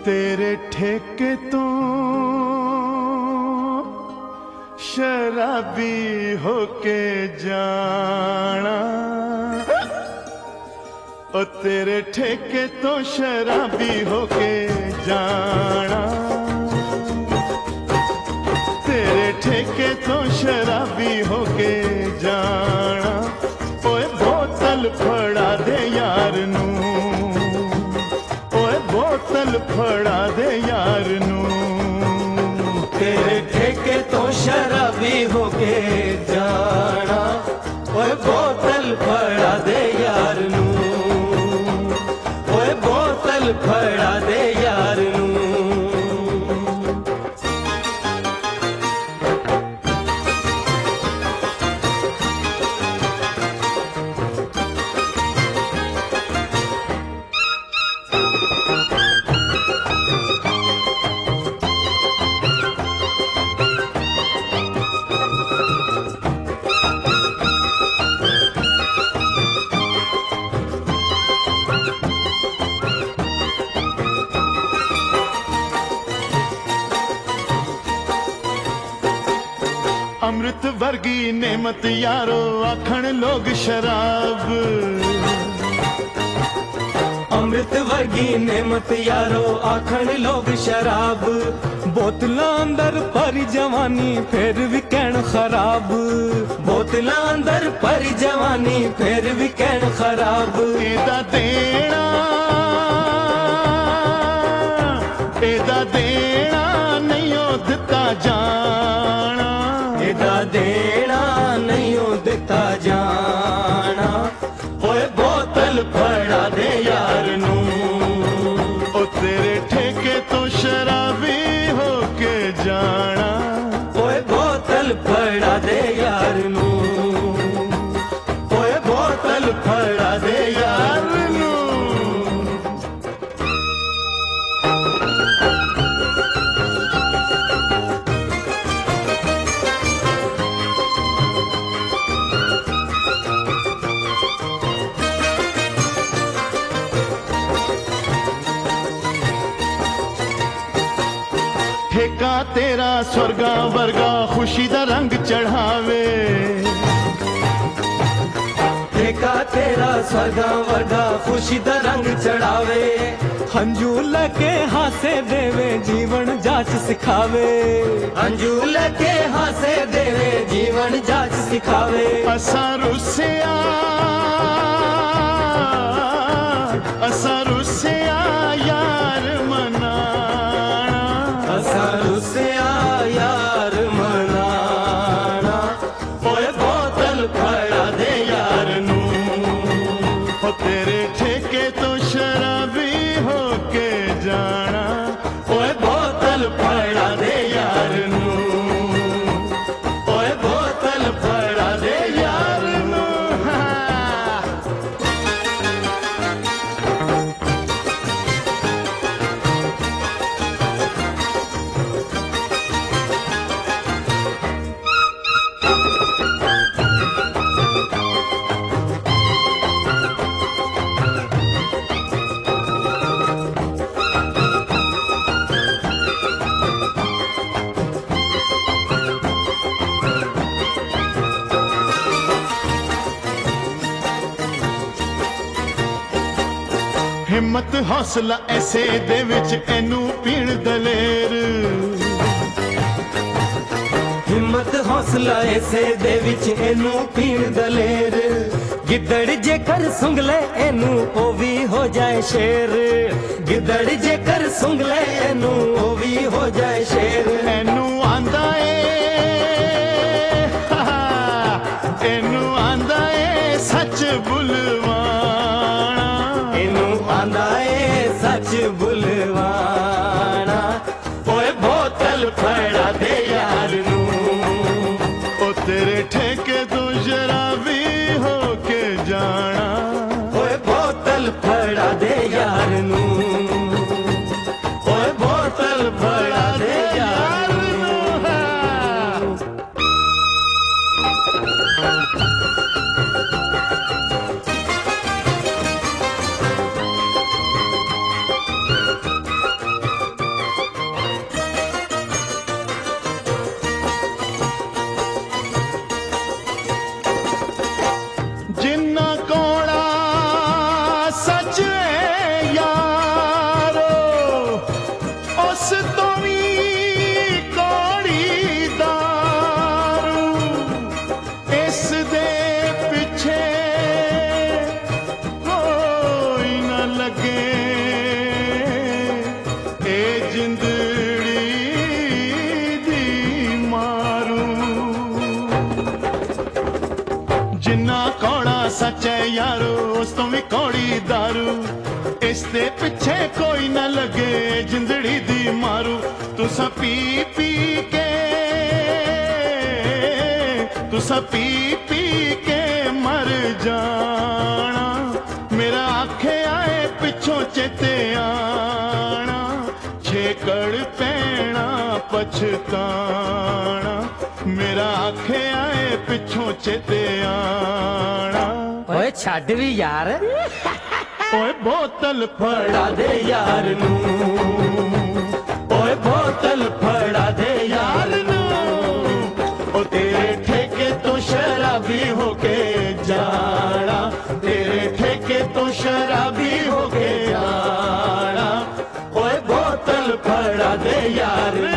तेरे ठेके तो शराबी होके जाना, ओ तेरे ठेके तो शराबी होके जाना, तेरे ठेके तो शराबी होके जाना। ओए बोतल फड़ा दे यार नू, ओए बोतल फड़ा दे यार नू। तेरे ठेके तो शराबी होके जाना, ओए बोतल फड़ा दे यार नू, ओए बोतल फड़ा दे यार नू। अमृत वर्गी नेमत यारो आखण लोग शराब, अमृत वर्गी नेमत यारो आखण लोग शराब। बोतलां अंदर परी जवानी फिर भी कहण खराब, बोतलां अंदर परी जवानी फिर भी कहण खराब। एदा देना, एदा देना नहीं ओ दिता जाना, एदा देना नहीं ओ दिता जाना। ओए बोतल फड़ा दे यार नू, ओ तेरे ठेके तो शराबी होके जाना। ओए बोतल फड़ा दे यार नू, ओए बोतल फड़ा दे यार नू। ठेका तेरा स्वर्गा वर्गा खुशी दा रंग चढ़ावे, ठेका तेरा स्वर्गा वर्गा खुशी दा रंग चढ़ावे। हंजू लगे हासे देवे जीवन जाच सिखावे, हंजू लगे हासे देवे जीवन जाच सिखावे। असा रुसिया, असा रुसिया यार मनाना, असा रुसिया यार मनाना। ओए बोतल फड़ा दे यार नू, ओ तेरे ठेके तो शराबी होके जाना। ओए बोतल फड़ा दे यार नू, ओए बोतल फड़ा दे यार नू। हिम्मत हौसला ऐसे दे विच एनू पीण दलेर, हिम्मत हौसला ऐसे दे विच एनू पीण दलेर। गिद्दड़ जेकर सुंघ ले एनू ओ भी हो जाए शेर, गिद्दड़ जेकर सुंघ ले एनू ओ भी हो जाए शेर। एनू आंदा एनू आंदा ए सच बुलवाना, एनू आंदा ए सच बुलवाना। ओए बोतल फड़ा दे यार नू, ओ तेरे ठेके तो शराबी होके जाना। ओए बोतल फड़ा दे यार नू, कौड़ी दारू इस दे पिछे कोई ना लगे जिंदड़ी दी मारू तुसा पी पी के तुसा पी पी के मर जाना मेरा आखे आए पिछों चेते आना छेकड़ पैना पछताना मेरा आखे आए पिछों चेते आना ਓਏ ਛੱਡ ਵੀ ਯਾਰ ओए बोतल फड़ा दे यार नू ओए बोतल फड़ा दे यार नू ओ तेरे ठेके तो शराबी होके जाना तेरे ठेके तो शराबी होके जाना ओए बोतल फड़ा दे यार